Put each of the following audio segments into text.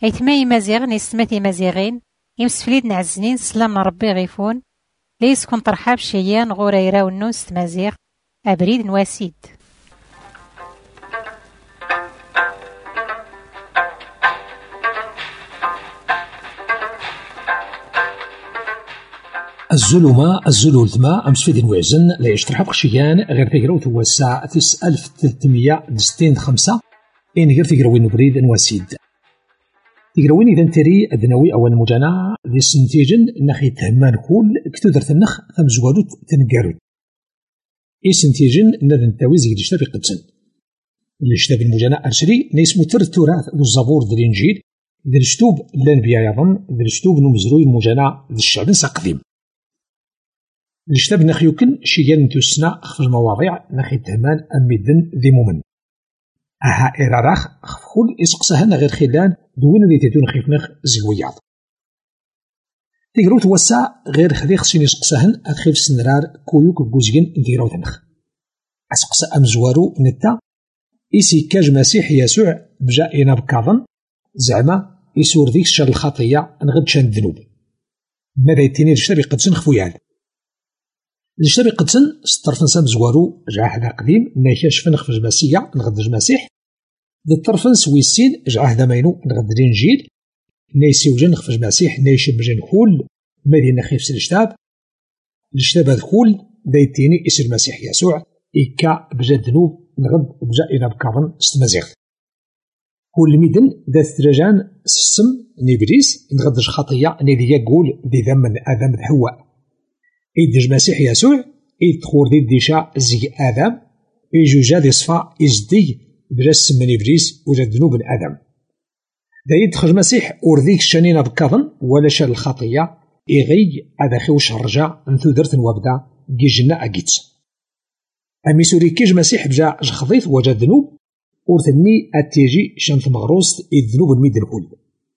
أيتماي مزيغ نيستماتي مزيغين يمسفليد نعزنين سلام ربي غيفون ليس كون ترحاب شيان غوريرا ونوس مزيغ أبريد نواسيد. الظلمة الزلولتما أمسفيد نوازن لا يشترحب خشيان غير تقراوت هو الساعة 1365 إن غير تقراوين نبريد نواسيد تقراوين إذا نتري أدنوي أو المجانا ذي سنتيجن نخي تهمان كول كتودر تنخ ثم زوالوت تنقارود إي سنتيجن نذن تاويز يجتاب قدسن الاشتاب المجانا أرسلي نيس متر التراث ذو الزبور ذو الإنجيل ذي الشتوب لانبياء يظن ذي الشتوب نمزروي المجانا ذي الشعب سقديم الاشتاب نخيوكن شيان توسنا خف المواضيع نخي تهمان أميدن ذي مومن أها إراراخ خفخول إسقسهن غير خلال دوين ذي تدون خيفنخ زيوياض تيقرو توسع غير خذي خصين إسقسهن أدخيف سنرار كويوك بوزيين ذيرو تنخ أسقس أمزوارو نتا إسي كاج مسيح يسوع بجاء إنا بكاظن زعما يسور ذيك الشر الخطية نغد شان الذنوب ماذا يتيني الاشتبي قدسن خفويال الاشتبي قدسن سترفن سام زوارو جاء هذا قديم نايكاش فنخ في جماسية نغد المسيح ذي الطرفن سويسين جاء هذا ماينو نغد الإنجيل نايسي وجن خفج مسيح نايشي بجن خول ماذي نخيف سلشتاب الاشتاب هذا خول دايتيني اسم المسيح يسوع إكا بجا الذنوب نغد بجا إلى بكاظن استمازيغ كل ميدن ذات ترجان السم نيبريس نغدج خطية نيدي يقول ذي ذم آدم هواء إيدج مسيح يسوع إيد تخور ذي الديشا زي آدم إيجوجا ذي صفا إزدي بجا السم نيبريس وجا ذنوب آدم دايد تخرج مسيح ورذيك الشانين بكاظن ولا شال الخطية إغي هذا خوش رجع انثو درت وابدا جيجنا أجيت أمي سوري كيج مسيح بجا جخضيت وجا ذنوب ورثني أتيجي شانت مغروس الذنوب الميد الكل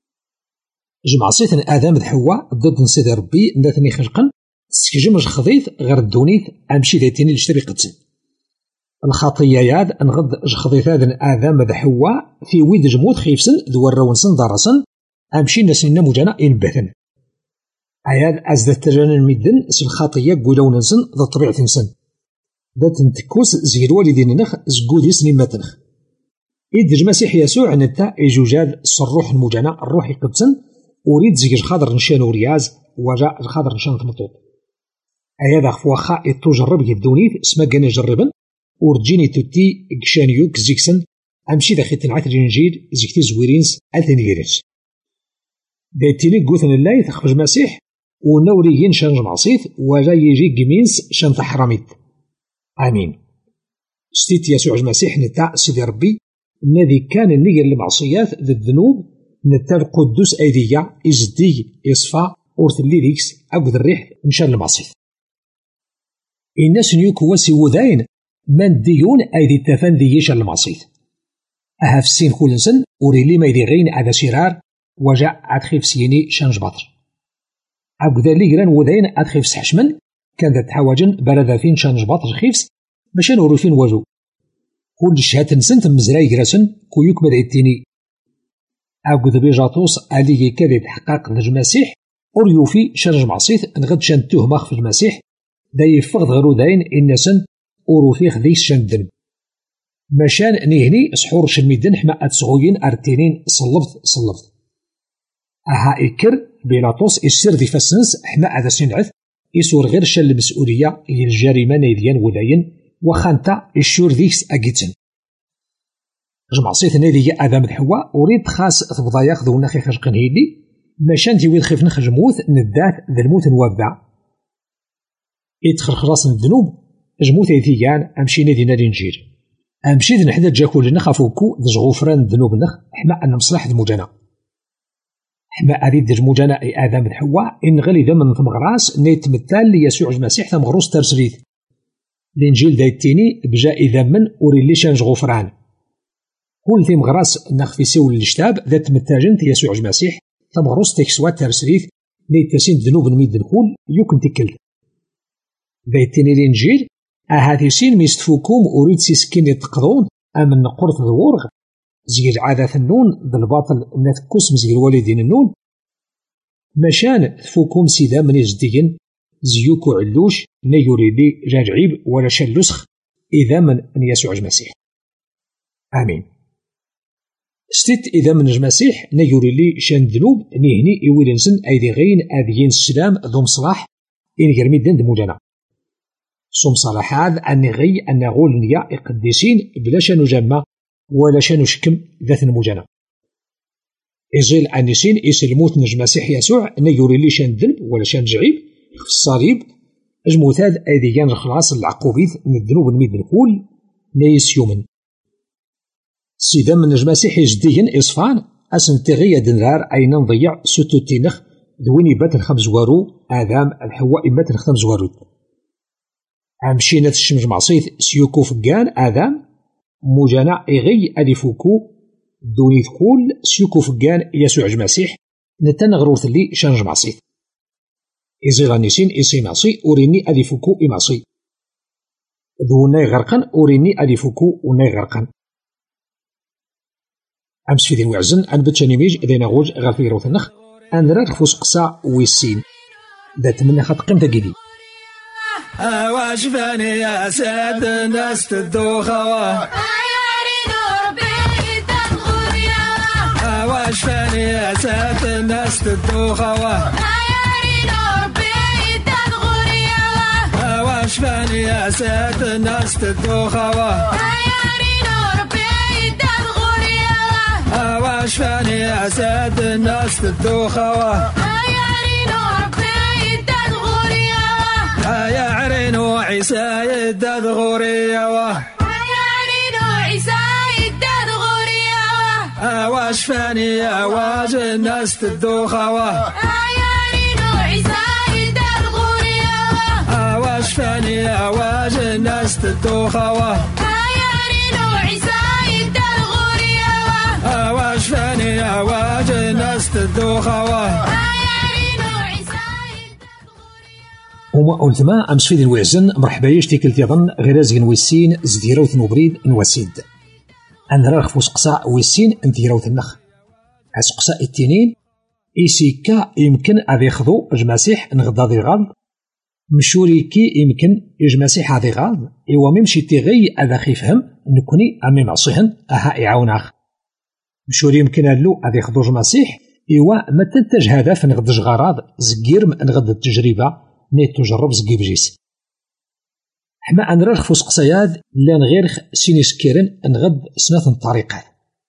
جمع صيثن آدم ذحوا ضد نسيد ربي ندثني خلقا سكجم جخضيت غير الدونيت أمشي ذاتيني لشتري قدسن الخطية ياد نغض جخضيت هذا آدم ذحوا في ويد جمود خيفسن ذو الرونسن دارسن أمشي نسينا مجانا إنبثن عياد أزدت تجان الميدن اس الخطية قولون نسن ذا طبيعة نسن ذات نتكوس زير والدين نخ زقود يسني ماتنخ إيد المسيح يسوع نتا إيجوجاد الصروح المجانا الروحي قدسن وريد زيج خاضر نشان ورياز وجاء الخاضر نشان ثمطوط عياد أخفوخا إتوجرب يدونيت اسما كان جربن ورجيني توتي كشانيوك زيكسن أمشي ذا خيط العثر الإنجيل زيكتي زويرينس ألتني فيرس دايتيني قوثن الله يتخفج مسيح ونوري ينشان جمعصيث وجا يجي جمينس شان تحرميت آمين ستيت يسوع المسيح نتاع سيدي ربي الذي كان النير للمعصيات ذي الذنوب نتاع القدوس أيديا إزدي إصفا أورث الليريكس أقود الريح نشان المعصيث الناس نيوك واسي وذاين من ديون أيدي التفان ذي يشان المعصيث أهف السين كولنسن وريلي ما يدي غين على سرار وجاء عدخيف سيني شانج باطر أقود الليران وذاين عدخيف سحشمن كان ذات حواجن بردافين شانج باطر خيفس باش نورفين وجو كل الشهات نسنت مزراي جراسن كويوك بدا يتيني أقود بيجاطوس علي كذا يتحقق المسيح أوريوفي شرج معصيث نغد شان تهمة في المسيح دا يفغض غيرو داين الناسن أوروفيخ ذيس شان الدنب مشان نهني سحور شلميدن حما أتسغوين أرتينين صلبت أها إكر بيلاطوس السر ذي فاسنس حما هذا سنعث يسور غير شان المسؤولية الجريمة نيديان وذاين وخانتا الشور ذيكس أجيتن جمع صيت نادي آدم الحواء وريد خاص تبضا ياخذو نخي خشقن هيدي ماشان تيويد خيف نخرج موت ندات ذا الموت نوابدا يدخل خلاص الذنوب جموت يثيان أمشي نادي نادي نجير أمشي ذي نحدد جاكول نخافوكو ذي غفران الذنوب نخ حما أن مصلح المجانا حما أريد المجانا أي آدم الحواء إن غلي ذا من ثم غراس نيت مثال ليسوع المسيح ثم غروس ترسليث الإنجيل دايتيني بجا إذا من وريلي شانج غفران كل ثيم غراس نخفي سول الاشتاب ذات متاجنت يسوع المسيح ثم غروس تكسوات ترسليث ليتسين ذنوب نميد الكل يمكن تكل دايتيني الإنجيل أهاتي سين ميستفوكم أريد سيسكين يتقضون أمن قرط الورغ زي العادة النون بالباطل نتكوس مزي الوالدين النون مشان تفوكم سيدا من يزدين زيوكو علوش نيوري لي جاجعيب ولا شلسخ إذا من أن يسوع المسيح. آمين. ستيت إذا من المسيح نيوري لي شان ذنوب نيهني إويلنسن أيدي غين أذيين السلام ذو مصلاح إن يرمي دند موجانا صوم صلاح هذا أن غي أن غول نيا إقديسين بلا شانو جمع ولا شانو شكم ذات الموجانا إزيل أنيسين إسلموت نج مسيح يسوع نيوري لي شان ذنب ولا شان جعيب في الصليب أجموثاد أيديان الخلاص العقوبيث من الذنوب الميد الكل نيس يومن سيدا من نج مسيح جديا إصفان أسنتغي دنار أين نضيع ستوتينخ دويني بات الخمس وارو آدم الحواء بات الخمس وارو أمشينا الشمس معصيث سيوكو فقان آدم موجانا إغي ألفوكو دوني تقول سيوكو فقان يسوع المسيح نتنغروث لي شانج معصيث إزي غانيسين إسي معصي أوريني ألفوكو إمعصي دوني غرقن أوريني ألفوكو وني غرقن أمس في ذي وعزن أن بتشاني ميج إذا نغوج غالفي روث النخ أن راد فوسقسا ويسين ذات من خط قيمة جديد واش فاني يا ساد الناس تدوخوا واش فاني يا ساد الناس تدوخوا واش فاني يا ساد الناس تدوخوا واش فاني يا ساد الناس تدوخوا يا عرينو عيسى يداد غوريا يا عرينو عيسى يداد غوريا واش فاني يا واج الناس تدوخوا يا عرينو عيسى يداد غوريا واش فاني يا واج الناس تدوخوا يا عرينو عيسى يداد غوريا واش فاني يا واج الناس تدوخوا وما أولتما أمس في الوعزن مرحبا يشتي كل تيظن غير زين ويسين زديروث نوبريد نوسيد أن راخ فوسقسا ويسين انتيروث النخ أسقسا التنين إيسيكا يمكن أذي خذو المسيح نغدا ذي غالب مشوريكي يمكن المسيح أذي غالب إوا ميمشي تيغي أذا خيفهم نكوني أمي معصيهن أها إعاوناخ مشوري يمكن ألو أذي خذو المسيح إوا ما تنتج هدف نغدج غراض زكير نغد التجربة نيت تجرب زكيب جيس حما أنرخ فوسقسياد لان غير سينيسكيرن نغد سنة الطريقة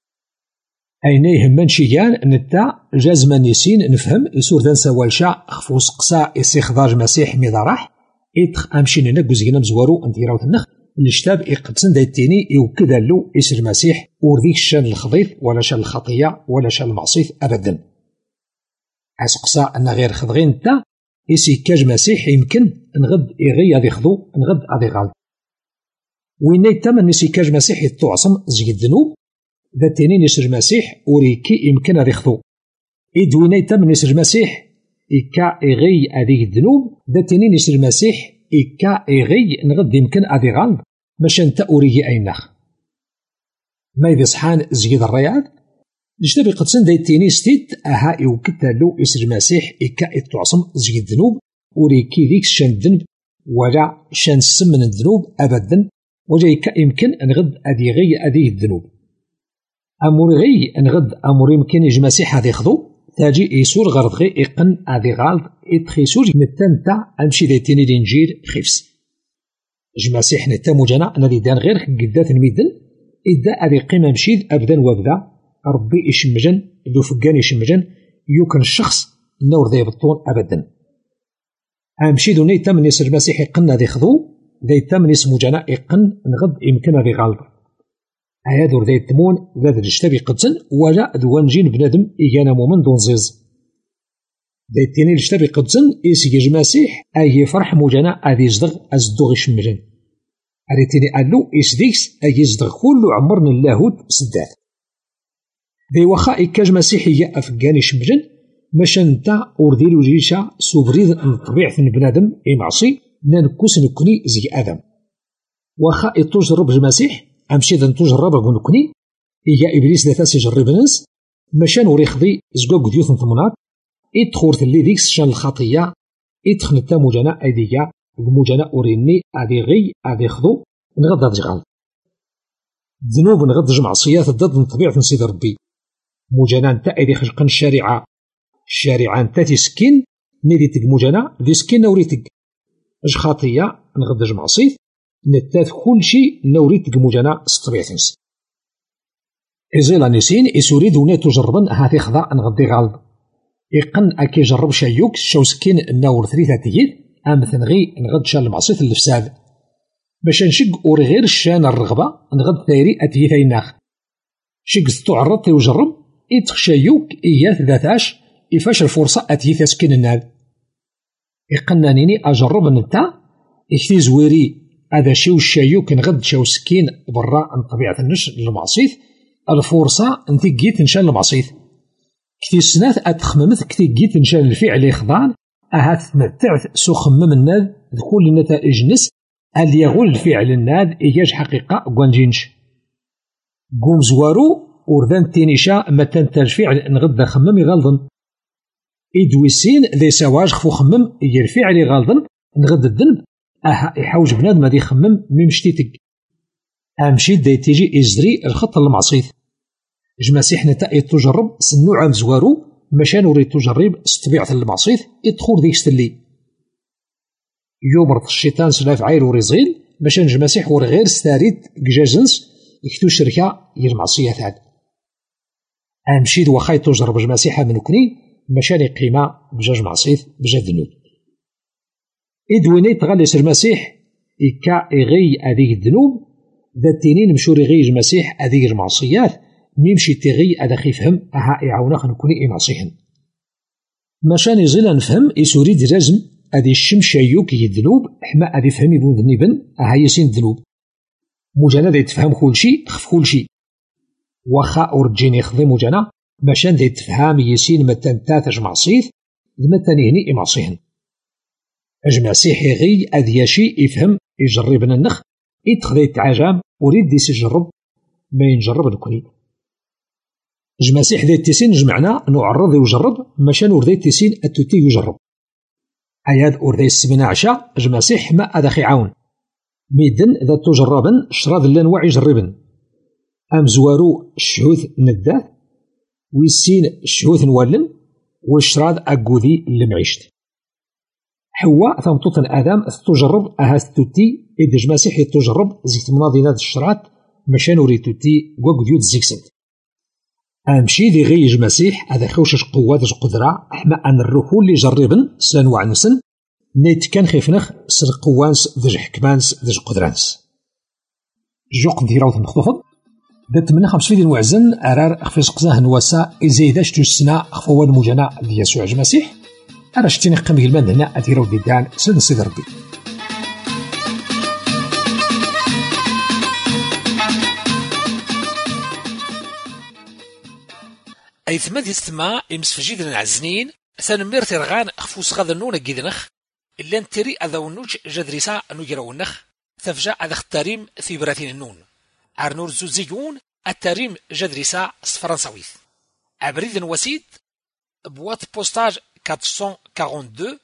أينيه منشيان نتا جازما نيسين نفهم يسور ذان سوالشا فوسقسا إسيخضاج مسيح ميضارح إتخ أمشينا نقوزينا مزوارو انتيراوت النخ الشتاب إقدسن دايتيني يوكذا له إسر المسيح ورديك شان الخضيث ولا شان الخطية ولا شان المعصيث أبدا أسقسا أن غير خضغين تا إسي كاج مسيح يمكن نغد إغي أذي خضو نغد أذي غالب وين يتم إسي كاج مسيح يتوعصم زي الذنوب ذاتيني نسر المسيح وريكي يمكن أذي خضو إد وين يتم نسر المسيح إكا إغي أذي الذنوب ذاتيني نسر المسيح إكا إغي نغد يمكن أذي غالب باش انت أوريه أينخ ما إذا صحان زيد الرياض لجتبي قدسن دايتيني ستيت أها يوكتالو إسر المسيح إكا إتوعصم زي الذنوب وريكي ذيك شان الذنب ولا شان سمن الذنوب أبدا وجا إكا يمكن نغد أذي غي أذي الذنوب أمور غي نغد أمور يمكن يجي مسيح هذي خضو تاجي يسور غرض غي إقن أذي غالب إتخيسور نتان تا أمشي دايتيني الإنجيل خفس جماسيح نتا مجانا الذي دان غير قدات الميدن إذا أذي قيمة مشيد أبدا وابدا ربي يشمجن ذو فقان يشمجن يوكن الشخص نور ذي بطون أبدا أمشي ذو نيتا من يسر المسيح يقن ذي خذو ذي من اسمو جانا يقن نغض يمكن ذي غالب هذا ذي التمون ذا الجتبي قدسن ولا ذوانجين بنادم إيانا مومن دون زيز ذي التيني الجتبي قدسن إيسي جماسيح أي فرح موجانا أذي يزدغ أزدغ يشمجن أذي تيني ألو إسديكس أي يزدغ كل عمرن اللاهوت سدات ذي وخا إكاج مسيحية أفقان يشمجن ماشا نتا أورديلو جيشا سوبريد طبيعة بنادم إمعصي نانكوس نكوني زي آدم وخا إتوجرب المسيح أمشي ذا نتوجرب نكوني إيا إبليس ذا تاسي جرب ناس ماشان وريخضي زقوق ديوث نثمنات إدخورت اللي ديكس شان الخطية إدخنتا موجانا أيديا موجانا أوريني أدي غي أدي خضو نغض تجغال ذنوب نغض جمع صيات ضد طبيعة نسيد ربي موجانا نتا أيدي خشقن الشارعة نتا تسكين نيدي تك موجانا دي سكين نوريتك اش خطية نغض جمع صيت نتات كل شيء نوريتك موجانا طبيعة نس إزيلا نسين إسوريد وناتو جربن هاتي خضاء نغضي غالب إقن أكي جرب شايوك شو سكين نور ثريثة تيد أمثن غي نغد شان المعصيت الفساد باش نشق أوري غير الشان الرغبة نغد ثيري أتيثي ناخ شق ستعرض وجرب إتخشايوك إياث ذاتاش إفاش الفرصة أتيث سكين الناد إقنانيني أجرب نتا إكتي زويري هذا شيو الشايوك نغد شو سكين برا عن طبيعة النش المعصيت الفرصة انتي جيت نشان المعصيت كتي سنات أتخممت كتي جيت نشان الفعل إخضان أهات تمتعت سو خمم الناد كل النتائج نس اللي يغول الفعل الناد إيجاج حقيقة قوانجينش قوم زوارو وردان تينيشا متان الفعل نغد خمم يغلظن إدويسين ذي سواج خفو خمم إيا الفعل يغلظن نغد الذنب أها يحوج بنادم هادي يخمم ميمشتيتك أمشي داي تيجي إزري الخط المعصيت جماسيح نتا تجرب سنوع زوارو مشان وريد تجرب طبيعة المعصيت يدخل ذيك ستلي يومرض الشيطان سلاف عير وريزغيل مشان جماسيح ور غير ستاريد كجازنس يكتو الشركة المعصية ثاد أمشي وخاي تجرب جماسيحة من كني مشان قيمة بجاج معصيت بجاج ذنوب إدويني تغلس المسيح إكا إغي أذيك الذنوب ذا تينين مشوري غي المسيح أذيك المعصيات ميمشي تغي أذا خيفهم أها إعاونا خنكوني إمعصيهن مشان يزيل نفهم إسوري درازم أذي الشمشايوك يذنوب حما أذي فهم يبون ذنبن أها يسين ذنوب مجانا ذي تفهم كل شيء خف كل شيء وخا أورجيني خذي مجانا مشان ذي تفهم يسين متان تاتج معصيث متان يهني إمعصيهن أجماسيحي غي أذي شيء يفهم يجربنا النخ إتخذي تعجام وريد ديس يجرب ما ينجرب نكوني جماسيح ذي التسين جمعنا نعرض ويجرب مشان وردي التسين التوتي يجرب أياد وردي السمينة عشاء جماسيح ما أدخي عون ميدن ذا تجربن شراد اللانواع يجربن أم زوارو الشهوث نداه ويسين الشهوث نولن والشراد أقوذي اللي معيشت حواء ثمطوط آدم تجرب أها التوتي إذا جماسيح تجرب زيت مناضينات الشرات مشان وري توتي وقد يود زيكسد أمشي ذي غي جماسيح هذا خوشش قوات قدرة أحما أن الركول اللي جربن سلان وعنسن نيت كان خيفنخ سر قوانس ذج حكمانس ذج قدرانس جوق ديراوث مخطوفض دات من 5 فيديو وعزن أرار أخفيس قزاه نواسا إزايداش توسنا أخفوان مجانا ذي يسوع جماسيح أنا شتيني قمي المان هنا أديراو ديدان سيد سيد ربي أيثما دي ستما إمسفجيد العزنين ثانمير ترغان أخفوس غاذا نونا جيدنخ إلا نتري أذا ونوج جدريسا نجرا ونخ تفجع أذا اختاريم ثيبراتين النون عرنور زوزيون التاريم جدريسا فرنساويث أبريد وسيد بوات بوستاج 442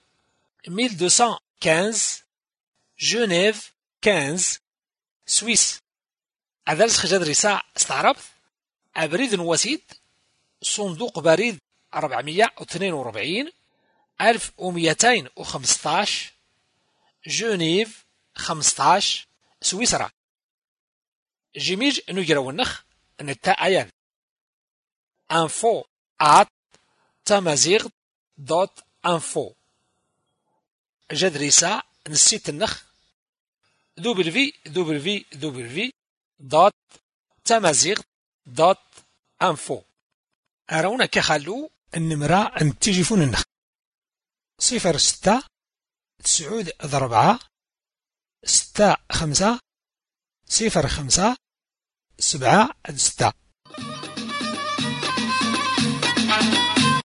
1215 جنيف 15 سويس أذلسخ جدريسا استعربت أبريد وسيد صندوق بريد 442 1215 جنيف 15 سويسرا جيميج نجرا ونخ نتا أيان info@tamazight.info جدريسا نسيت النخ www.tamazight.info أرونا كخلو النمرة أن تجيفون النخ 06 9 6 5 05 7 6